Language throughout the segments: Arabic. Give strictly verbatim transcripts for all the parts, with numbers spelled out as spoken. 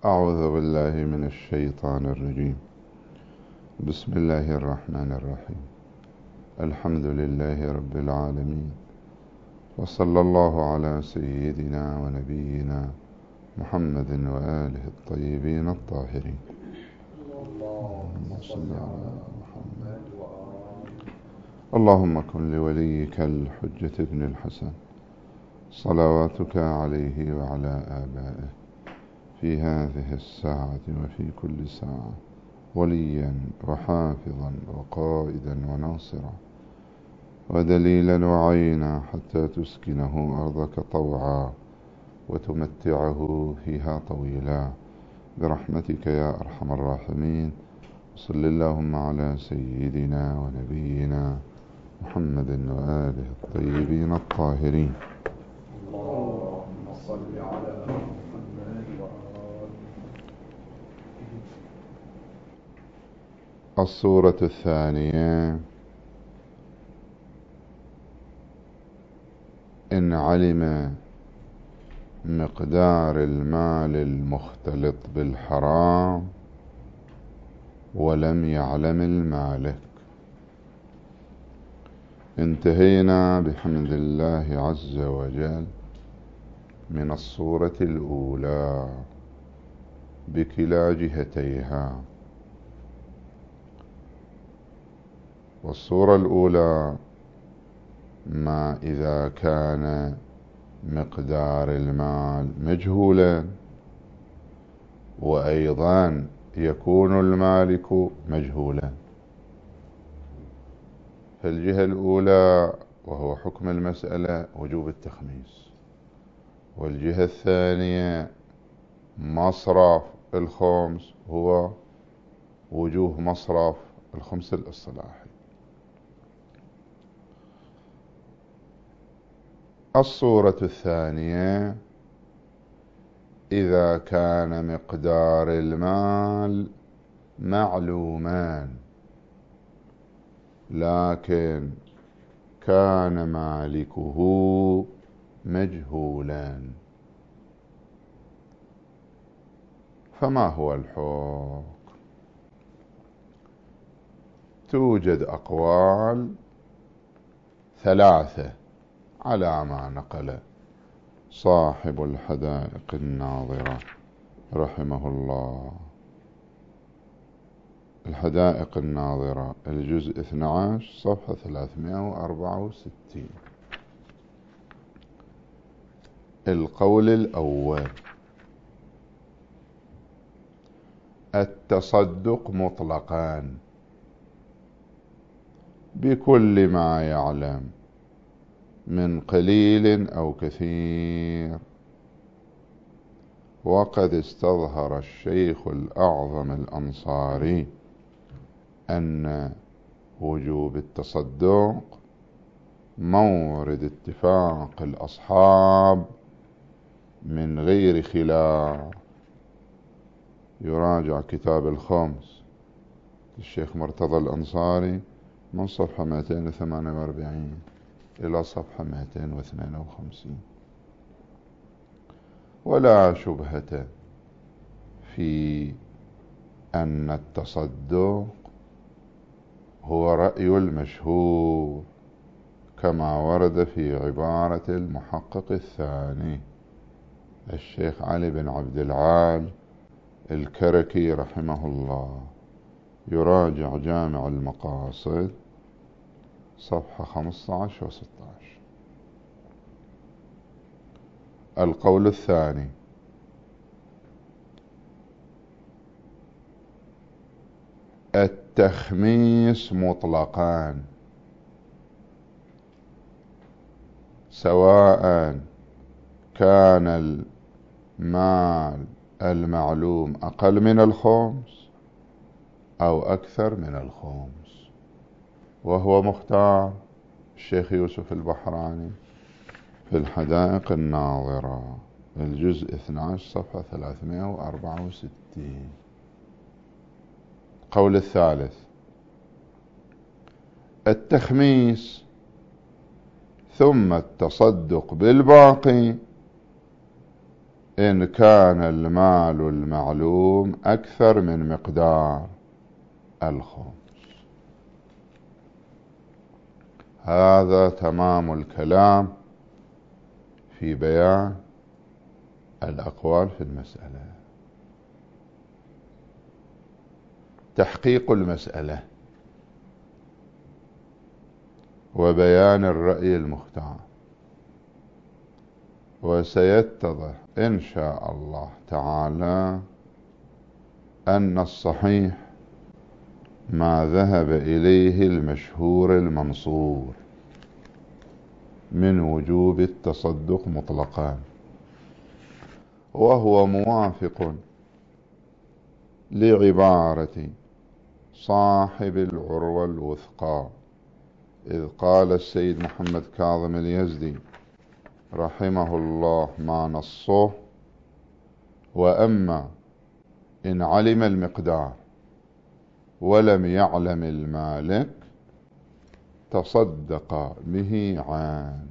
أعوذ بالله من الشيطان الرجيم. بسم الله الرحمن الرحيم. الحمد لله رب العالمين، وصلى الله على سيدنا ونبينا محمد وآله الطيبين الطاهرين. اللهم صل على محمد. اللهم كن لوليك الحجة ابن الحسن صلواتك عليه وعلى آبائه في هذه الساعة وفي كل ساعة وليا وحافظا وقائدا وناصرا ودليلا وعينا، حتى تسكنه أرضك طوعا وتمتعه فيها طويلا، برحمتك يا أرحم الراحمين. صل اللهم على سيدنا ونبينا محمد وآله الطيبين الطاهرين. اللهم صل على محمد وآله. الصورة الثانية: إن علم مقدار المال المختلط بالحرام ولم يعلم المالك. انتهينا بحمد الله عز وجل من الصورة الأولى بكلا جهتيها. والصورة الأولى ما إذا كان مقدار المال مجهولا، وأيضا يكون المالك مجهولا. فالجهة الأولى وهو حكم المسألة وجوب التخميس، والجهة الثانية مصرف الخمس هو وجوه مصرف الخمس الاصطلاحي. الصورة الثانية: إذا كان مقدار المال معلومان لكن كان مالكه مجهولا، فما هو الحكم؟ توجد أقوال ثلاثة على ما نقل صاحب الحدائق الناظرة رحمه الله. الحدائق الناظرة الجزء اثني عشر صفحة ثلاثمائة وأربعة وستين. القول الأول: التصدق مطلقان بكل ما يعلم من قليل أو كثير. وقد استظهر الشيخ الأعظم الأنصاري أن وجوب التصدق مورد اتفاق الأصحاب من غير خلاف. يراجع كتاب الخمس للشيخ مرتضى الأنصاري من صفحة مئتين وثمانية وأربعين إلى صفحة مئتين واثنين وخمسين. ولا شبهة في أن التصدق هو رأي المشهور، كما ورد في عبارة المحقق الثاني الشيخ علي بن عبد العال الكركي رحمه الله. يراجع جامع المقاصد صفحة خمسة عشر و ستة عشر. القول الثاني: التخميس مطلقان، سواء كان المال المعلوم أقل من الخمس أو أكثر من الخمس. وهو مختار الشيخ يوسف البحراني في الحدائق الناظرة الجزء اثني عشر صفحة ثلاثمائة وأربعة وستين. القول الثالث: التخميس ثم التصدق بالباقي إن كان المال المعلوم أكثر من مقدار الخمس. هذا تمام الكلام في بيان الأقوال في المسألة. تحقيق المسألة وبيان الرأي المختار. وسيتضح إن شاء الله تعالى أن الصحيح ما ذهب إليه المشهور المنصور من وجوب التصدق مطلقا، وهو موافق لعبارة صاحب العروة الوثقى، إذ قال السيد محمد كاظم اليزدي رحمه الله ما نصه: وأما إن علم المقدار ولم يعلم المالك تصدق به عن.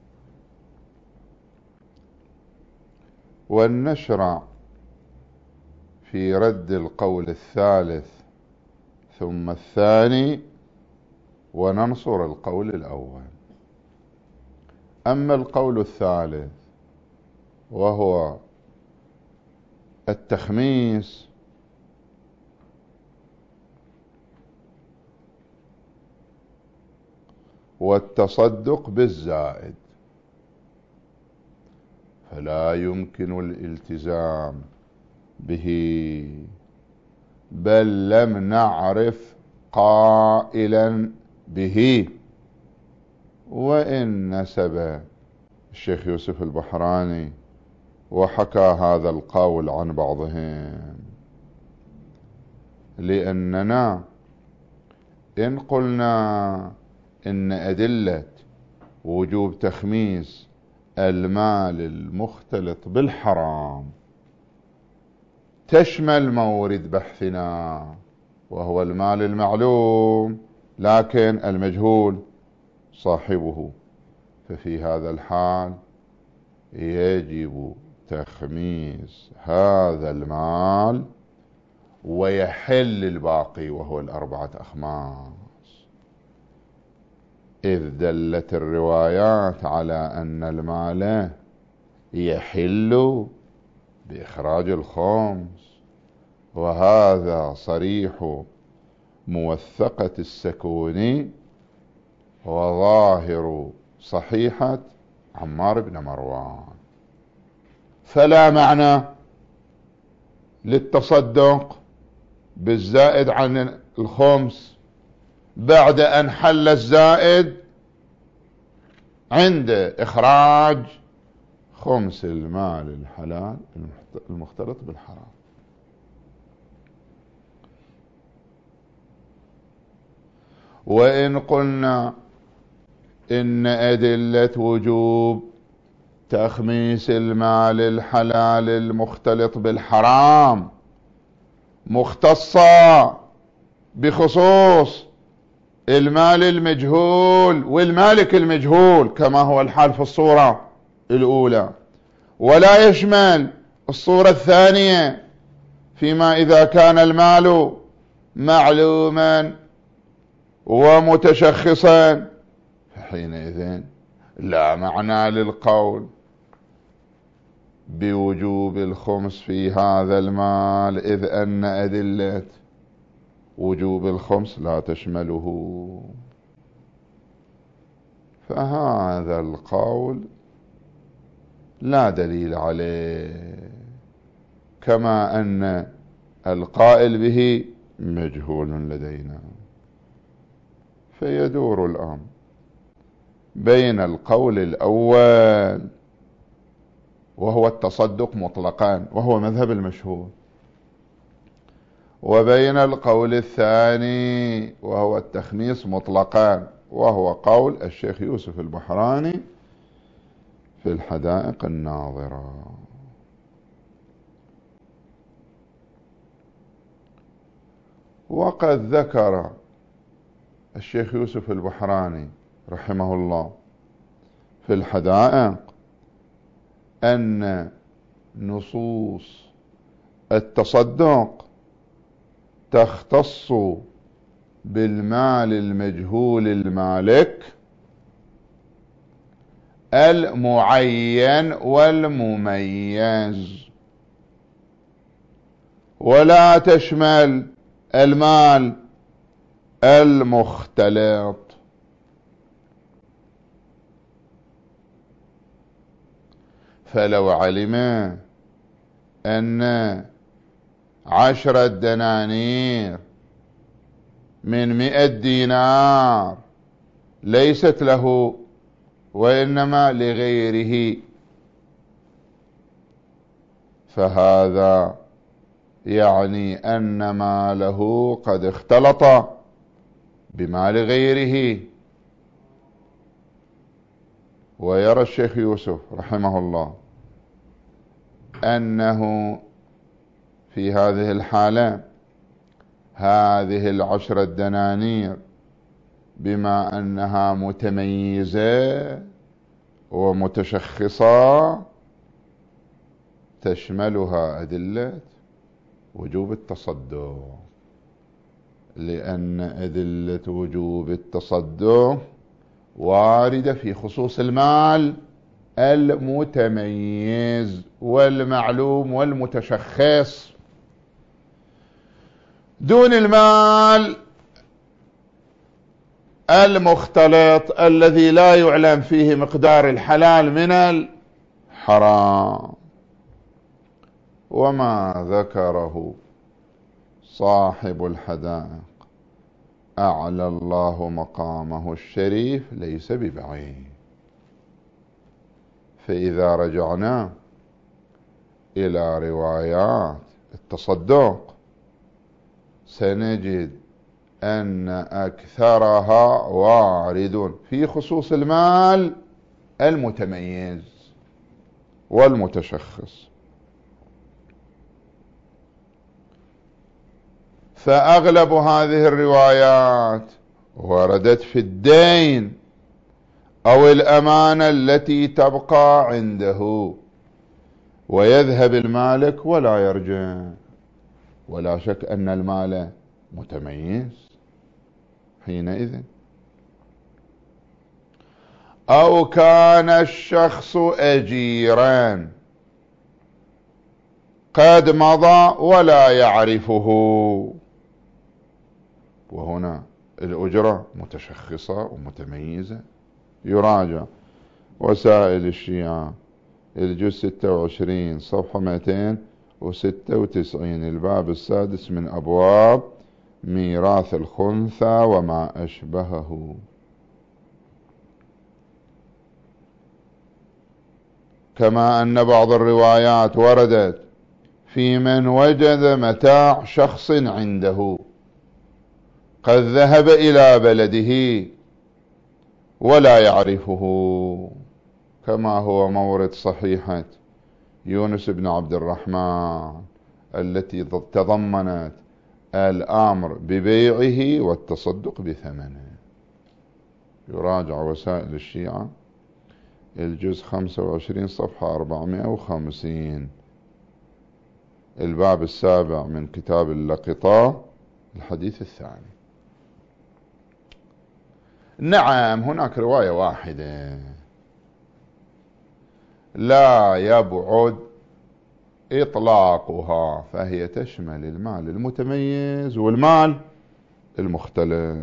ولنشرع في رد القول الثالث ثم الثاني وننصر القول الأول. أما القول الثالث وهو التخميس، والتصدق بالزائد، فلا يمكن الالتزام به، بل لم نعرف قائلا به. وإن نسب الشيخ يوسف البحراني وحكى هذا القول عن بعضهم، لأننا إن قلنا إن أدلة وجوب تخميس المال المختلط بالحرام تشمل مورد بحثنا وهو المال المعلوم لكن المجهول صاحبه، ففي هذا الحال يجب تخميس هذا المال ويحل الباقي وهو الأربعة أخماس، إذ دلت الروايات على أن المال يحل بإخراج الخمس، وهذا صريح موثقة السكوني وظاهر صحيحة عمار بن مروان. فلا معنى للتصدق بالزائد عن الخمس بعد أن حل الزائد عند إخراج خمس المال الحلال المختلط بالحرام. وإن قلنا إن أدلة وجوب تخميس المال الحلال المختلط بالحرام مختصة بخصوص المال المجهول والمالك المجهول كما هو الحال في الصورة الأولى، ولا يشمل الصورة الثانية فيما إذا كان المال معلوما ومتشخصا، فحينئذ لا معنى للقول بوجوب الخمس في هذا المال، إذ أن أدلة وجوب الخمس لا تشمله. فهذا القول لا دليل عليه، كما أن القائل به مجهول لدينا. فيدور الأمر بين القول الأول وهو التصدق مطلقا وهو مذهب المشهور، وبين القول الثاني وهو التخميس مطلقا وهو قول الشيخ يوسف البحراني في الحدائق الناظرة. وقد ذكر الشيخ يوسف البحراني رحمه الله في الحدائق أن نصوص التصدق تختص بالمال المجهول المالك المعين والمميز، ولا تشمل المال المختلط. فلو علم أن عشرة دنانير من مئة دينار ليست له وإنما لغيره، فهذا يعني أن ماله قد اختلط بمال غيره. ويرى الشيخ يوسف رحمه الله أنه في هذه الحالة هذه العشرة دنانير بما أنها متميزة ومتشخصة تشملها أدلة وجوب التصدق، لأن أدلة وجوب التصدق واردة في خصوص المال المتميز والمعلوم والمتشخص، دون المال المختلط الذي لا يعلم فيه مقدار الحلال من الحرام. وما ذكره صاحب الحدائق أعلى الله مقامه الشريف ليس ببعيد. فإذا رجعنا إلى روايات التصدق سنجد أن أكثرها وارد في خصوص المال المتميز والمتشخص. فأغلب هذه الروايات وردت في الدين أو الأمانة التي تبقى عنده، ويذهب المالك ولا يرجع. ولا شك أن المال متميز حينئذ. أو كان الشخص أجيرا قد مضى ولا يعرفه، وهنا الأجرة متشخصة ومتميزة. يراجع وسائل الشيعة الجزء ستة وعشرين صفحة مئتين وستة وتسعين، الباب السادس من أبواب ميراث الخنثى وما أشبهه. كما أن بعض الروايات وردت في من وجد متاع شخص عنده قد ذهب إلى بلده ولا يعرفه، كما هو مورد صحيحة يونس بن عبد الرحمن التي تضمنت الأمر ببيعه والتصدق بثمنه. يراجع وسائل الشيعة الجزء خمسة وعشرين صفحة أربعمائة وخمسين، الباب السابع من كتاب اللقطة الحديث الثاني. نعم هناك رواية واحدة لا يبعد إطلاقها، فهي تشمل المال المتميز والمال المختلف،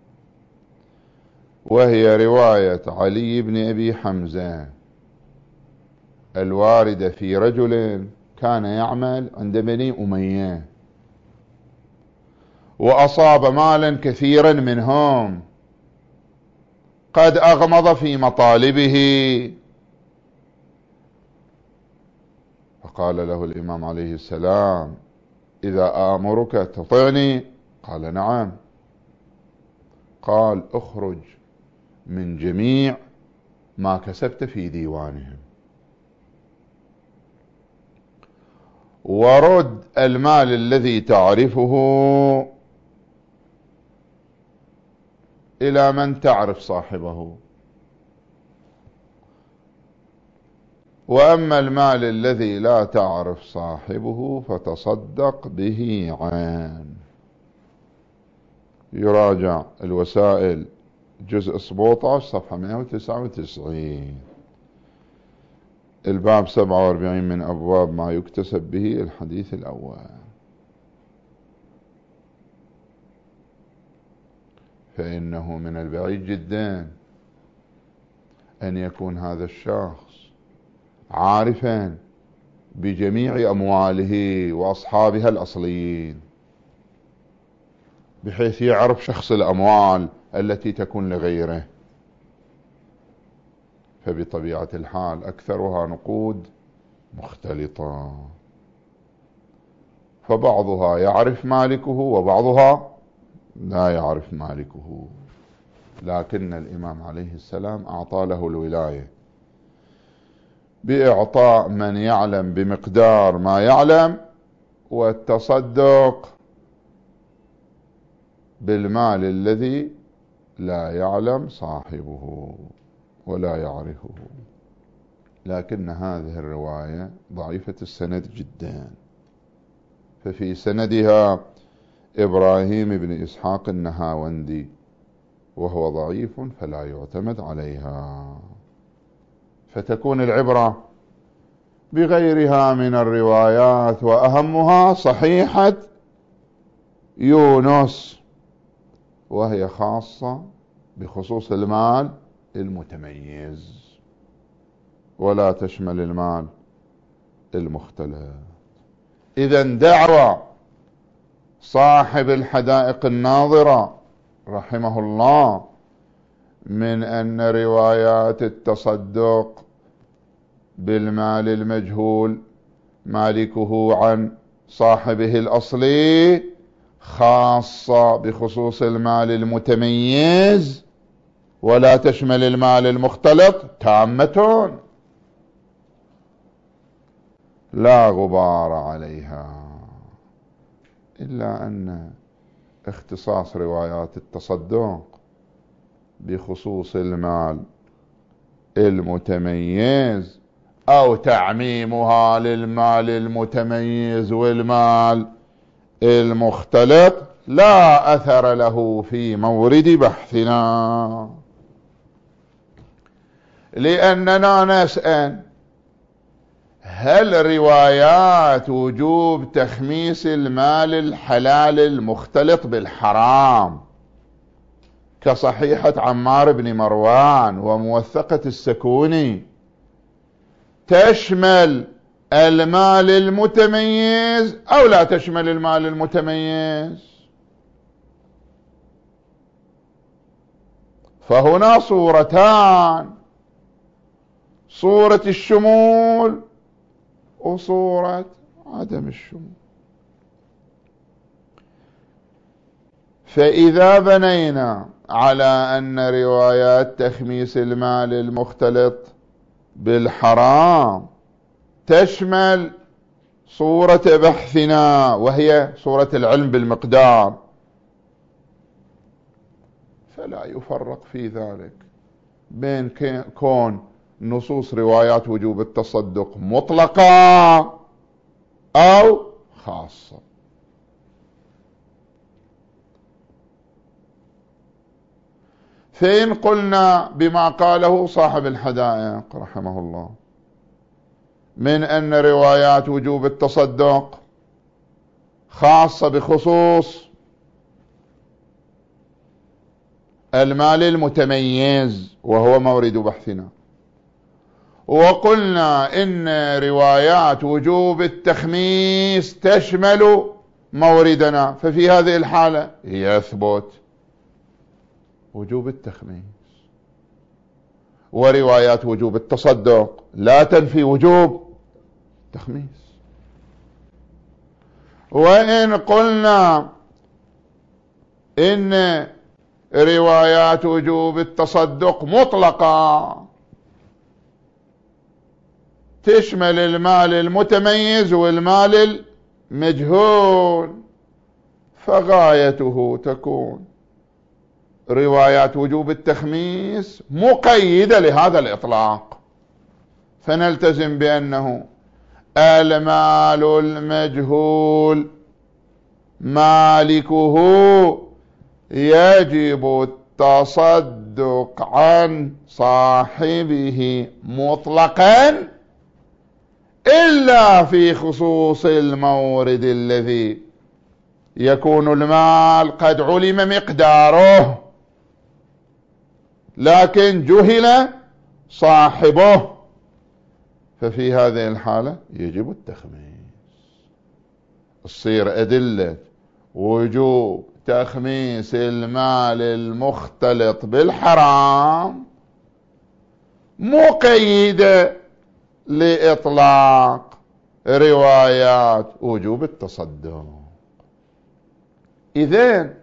وهي رواية علي بن أبي حمزة الواردة في رجل كان يعمل عند بني أمية وأصاب مالا كثيرا منهم قد أغمض في مطالبه، فقال له الإمام عليه السلام: إذا آمرك تطيعني؟ قال: نعم. قال: اخرج من جميع ما كسبت في ديوانهم ورد المال الذي تعرفه إلى من تعرف صاحبه. وأما المال الذي لا تعرف صاحبه فتصدق به عام. يراجع الوسائل جزء سبعة عشر صفحة مئة وتسعة وتسعين، الباب سبعة وأربعين من أبواب ما يكتسب به الحديث الأول. فإنه من البعيد جدا أن يكون هذا الشخص عارفا بجميع أمواله وأصحابها الأصليين، بحيث يعرف شخص الأموال التي تكون لغيره. فبطبيعة الحال أكثرها نقود مختلطة، فبعضها يعرف مالكه وبعضها لا يعرف مالكه، لكن الإمام عليه السلام أعطى له الولاية بإعطاء من يعلم بمقدار ما يعلم، والتصدق بالمال الذي لا يعلم صاحبه ولا يعرفه. لكن هذه الرواية ضعيفة السند جدا، ففي سندها إبراهيم بن إسحاق النهاوندي، وهو ضعيف فلا يعتمد عليها. فتكون العبرة بغيرها من الروايات، وأهمها صحيحة يونس، وهي خاصة بخصوص المال المتميز ولا تشمل المال المختلف. إذن دعوى صاحب الحدائق الناظرة رحمه الله من أن روايات التصدق بالمال المجهول مالكه عن صاحبه الأصلي خاصة بخصوص المال المتميز ولا تشمل المال المختلط تامة لا غبار عليها، إلا أن اختصاص روايات التصدق بخصوص المال المتميز أو تعميمها للمال المتميز والمال المختلط لا أثر له في مورد بحثنا، لأننا نسأل هل روايات وجوب تخميس المال الحلال المختلط بالحرام كصحيحة عمار بن مروان وموثقة السكوني تشمل المال المتميز أو لا تشمل المال المتميز؟ فهنا صورتان، صورة الشمول وصورة عدم الشمول. فإذا بنينا على أن روايات تخميس المال المختلط بالحرام تشمل صورة بحثنا وهي صورة العلم بالمقدار، فلا يفرق في ذلك بين كون نصوص روايات وجوب التصدق مطلقة أو خاصة. فإن قلنا بما قاله صاحب الحدائق رحمه الله من أن روايات وجوب التصدق خاصة بخصوص المال المتميز وهو مورد بحثنا، وقلنا إن روايات وجوب التخميس تشمل موردنا، ففي هذه الحالة يثبت وجوب التخميس، وروايات وجوب التصدق لا تنفي وجوب التخميس. وإن قلنا إن روايات وجوب التصدق مطلقة تشمل المال المتميز والمال المجهول، فغايته تكون روايات وجوب التخميس مقيدة لهذا الإطلاق، فنلتزم بأنه المال المجهول مالكه يجب التصدق عن صاحبه مطلقا إلا في خصوص المورد الذي يكون المال قد علم مقداره لكن جهل صاحبه، ففي هذه الحالة يجب التخميس. تصير أدلة وجوب تخميس المال المختلط بالحرام مقيدة لإطلاق روايات وجوب التصدق. إذن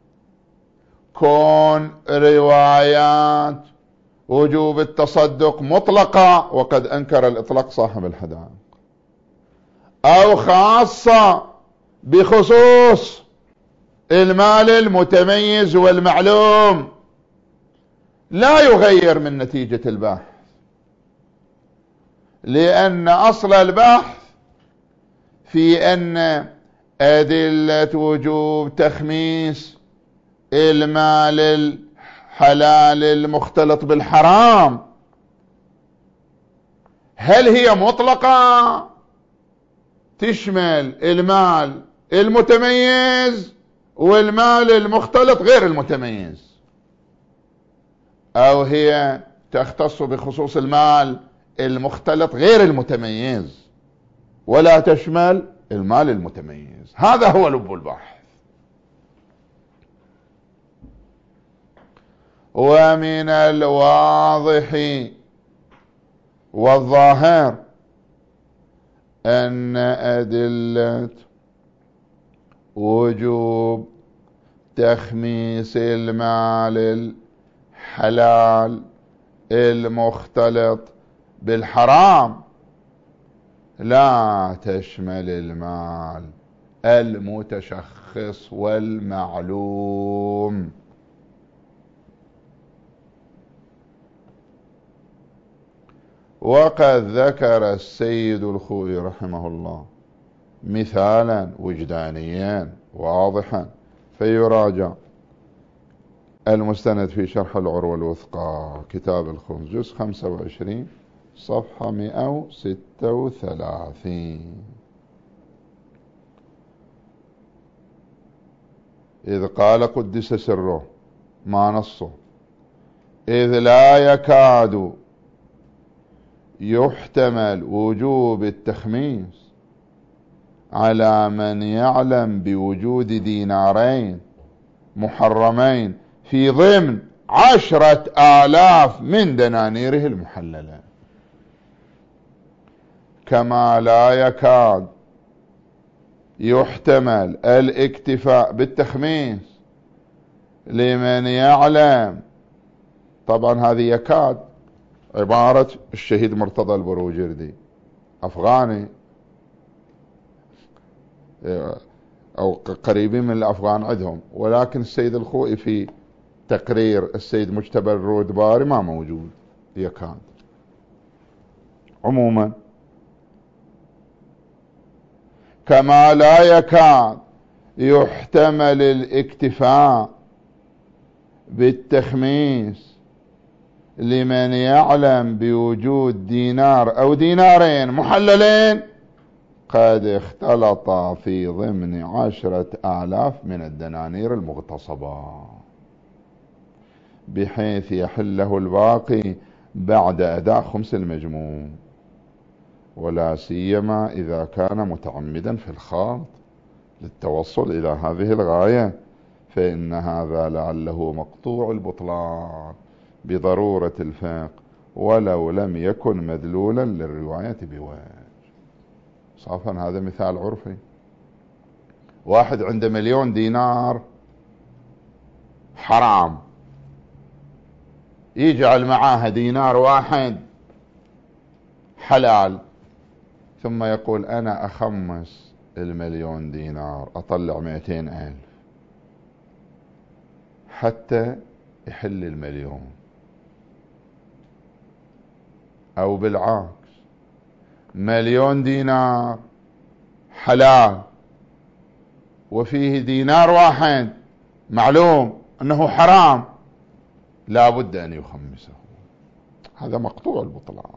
كون روايات وجوب التصدق مطلقة، وقد أنكر الإطلاق صاحب الحدائق، أو خاصة بخصوص المال المتميز والمعلوم، لا يغير من نتيجة البحث، لأن أصل البحث في أن أدلة وجوب تخميس المال الحلال المختلط بالحرام هل هي مطلقة تشمل المال المتميز والمال المختلط غير المتميز، أو هي تختص بخصوص المال المختلط غير المتميز ولا تشمل المال المتميز. هذا هو لب البحث. ومن الواضح والظاهر أن أدلة وجوب تخميس المال الحلال المختلط بالحرام لا تشمل المال المتشخص والمعلوم. وقد ذكر السيد الخوئي رحمه الله مثالا وجدانيا واضحا، فيراجع المستند في شرح العروة الوثقى كتاب الخمس جزء خمسة وعشرين صفحة مئة وستة وثلاثين، إذ قال قدس سره ما نصه: إذ لا يكاد يحتمل وجوب التخميس على من يعلم بوجود دينارين محرمين في ضمن عشرة آلاف من دنانيره المحللة، كما لا يكاد يحتمل الاكتفاء بالتخميس لمن يعلم. طبعا هذه يكاد عبارة الشهيد مرتضى البروجردي، أفغاني أو قريبين من الأفغان عندهم، ولكن السيد الخوئي في تقرير السيد مجتبى الرودباري ما موجود يكاد. عموما كما لا يكاد يحتمل الاكتفاء بالتخميس لمن يعلم بوجود دينار أو دينارين محللين قد اختلط في ضمن عشرة آلاف من الدنانير المغتصبة، بحيث يحله الباقي بعد أداء خمس المجموع، ولا سيما إذا كان متعمدا في الخاط للتوصل إلى هذه الغاية، فإن هذا لعله مقطوع البطلان بضرورة الفقه ولو لم يكن مدلولا للرواية بوجه. صافا هذا مثال عرفي. واحد عنده مليون دينار حرام، يجعل معاها دينار واحد حلال، ثم يقول أنا أخمس المليون دينار أطلع مئتين ألف حتى يحل المليون، أو بالعكس مليون دينار حلال وفيه دينار واحد معلوم أنه حرام، لا بد أن يخمسه، هذا مقطوع البطلان.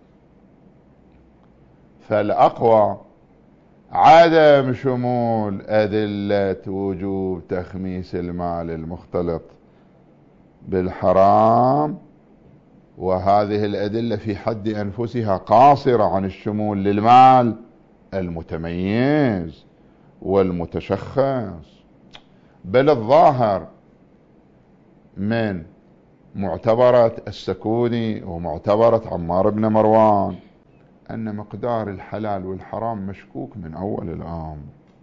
فالأقوى عدم شمول أدلة وجوب تخميس المال المختلط بالحرام، وهذه الأدلة في حد أنفسها قاصرة عن الشمول للمال المتميز والمتشخص، بل الظاهر من معتبرة السكوني ومعتبرة عمار بن مروان أن مقدار الحلال والحرام مشكوك من أول الأمر،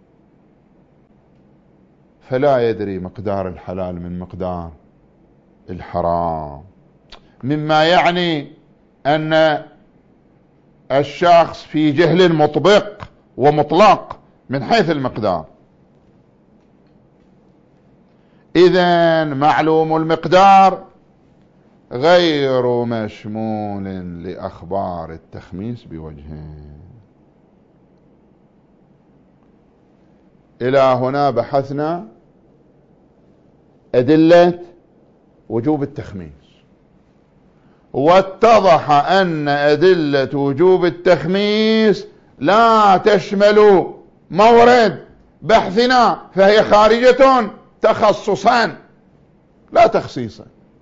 فلا يدري مقدار الحلال من مقدار الحرام، مما يعني أن الشخص في جهل مطبق ومطلق من حيث المقدار. إذن معلوم المقدار غير مشمول لأخبار التخميس بوجهين. إلى هنا بحثنا أدلة وجوب التخميس، واتضح أن أدلة وجوب التخميس لا تشمل مورد بحثنا، فهي خارجة تخصصا لا تخصيصا.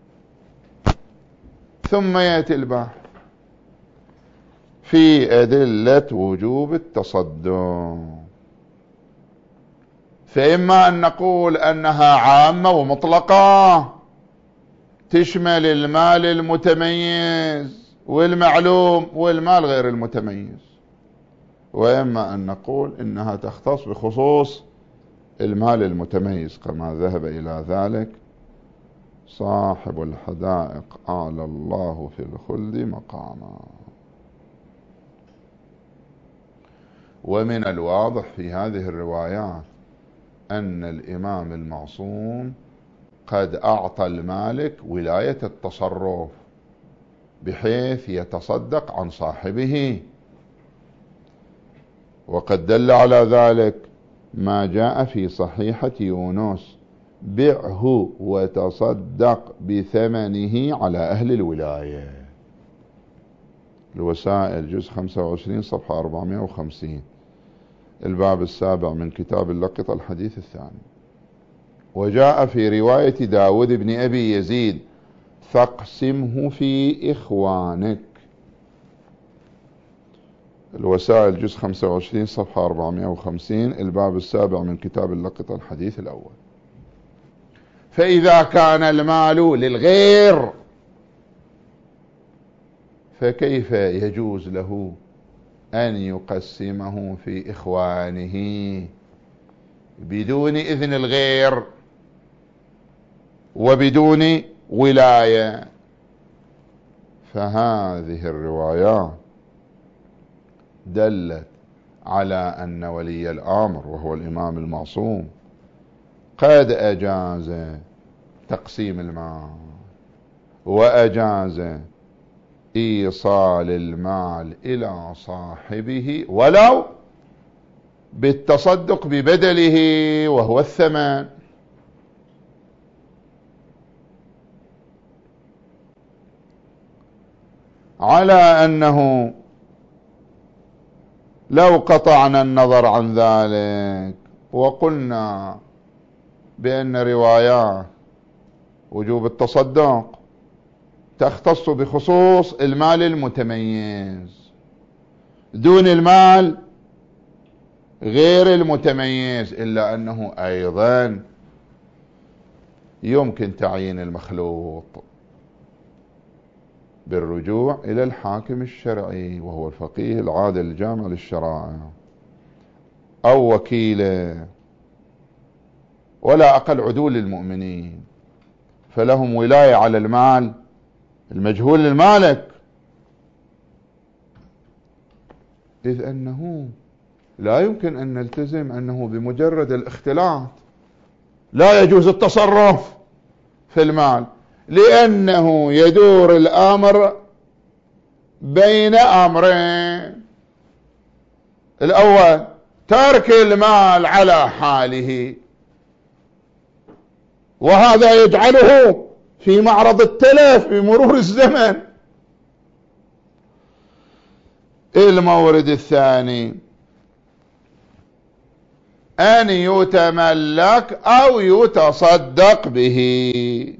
ثم يأتي البحث في أدلة وجوب التصدق، فإما أن نقول أنها عامة ومطلقة تشمل المال المتميز والمعلوم والمال غير المتميز، وإما أن نقول إنها تختص بخصوص المال المتميز كما ذهب إلى ذلك صاحب الحدائق أعلى الله في الخلد مقاما. ومن الواضح في هذه الروايات أن الإمام المعصوم قد أعطى المالك ولاية التصرف بحيث يتصدق عن صاحبه، وقد دل على ذلك ما جاء في صحيحة يونس: بعه وتصدق بثمنه على أهل الولاية. الوسائل جزء خمسة وعشرين صفحة أربعمائة وخمسين، الباب السابع من كتاب اللقطة الحديث الثاني. وجاء في رواية داود بن أبي يزيد: فاقسمه في إخوانك. الوسائل جزء خمسة وعشرين صفحة أربعمائة وخمسين، الباب السابع من كتاب اللقطة الحديث الأول. فإذا كان المال للغير فكيف يجوز له أن يقسمه في إخوانه بدون إذن الغير وبدون ولاية؟ فهذه الروايات دلت على أن ولي الأمر وهو الإمام المعصوم قد أجاز تقسيم المال وأجاز إيصال المال إلى صاحبه ولو بالتصدق ببدله وهو الثمن. على أنه لو قطعنا النظر عن ذلك وقلنا بأن روايات وجوب التصدق تختص بخصوص المال المتميز دون المال غير المتميز، إلا أنه أيضا يمكن تعيين المخلوط بالرجوع إلى الحاكم الشرعي وهو الفقيه العادل الجامع للشرائع أو وكيله، ولا أقل عدول المؤمنين، فلهم ولاية على المال المجهول للمالك، إذ أنه لا يمكن أن نلتزم أنه بمجرد الاختلاط لا يجوز التصرف في المال، لأنه يدور الأمر بين أمرين: الأول ترك المال على حاله، وهذا يجعله في معرض التلف بمرور الزمن. المورد الثاني أن يتملك أو يتصدق به،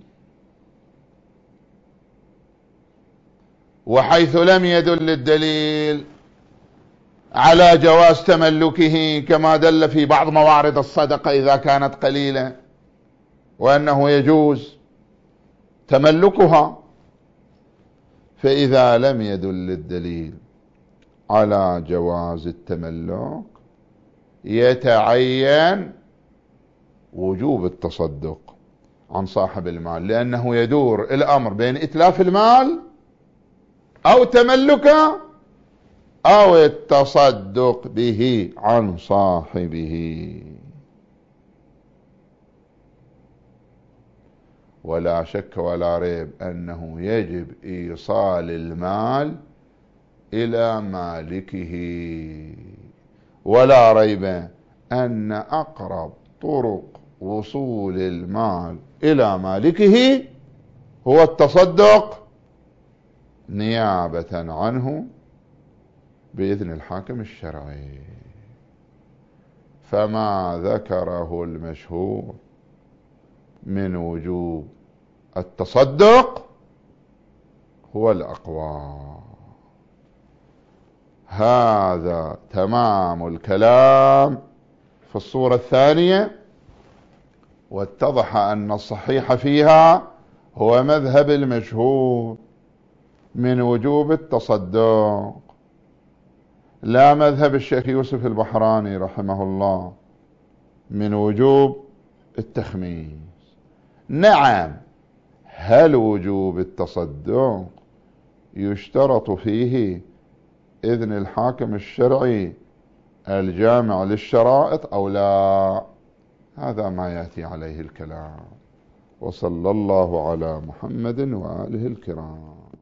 وحيث لم يدل الدليل على جواز تملكه كما دل في بعض موارد الصدقة إذا كانت قليلة، وأنه يجوز تملكها، فإذا لم يدل الدليل على جواز التملك يتعين وجوب التصدق عن صاحب المال، لأنه يدور الأمر بين إتلاف المال أو تملكه أو التصدق به عن صاحبه. ولا شك ولا ريب أنه يجب إيصال المال إلى مالكه، ولا ريب أن أقرب طرق وصول المال إلى مالكه هو التصدق نيابة عنه بإذن الحاكم الشرعي. فما ذكره المشهور من وجوب التصدق هو الأقوى. هذا تمام الكلام في الصورة الثانية، واتضح أن الصحيح فيها هو مذهب المشهور من وجوب التصدق، لا مذهب الشيخ يوسف البحراني رحمه الله من وجوب التخميس. نعم، هل وجوب التصدق يشترط فيه إذن الحاكم الشرعي الجامع للشرائط أو لا؟ هذا ما يأتي عليه الكلام. وصلى الله على محمد وآله الكرام.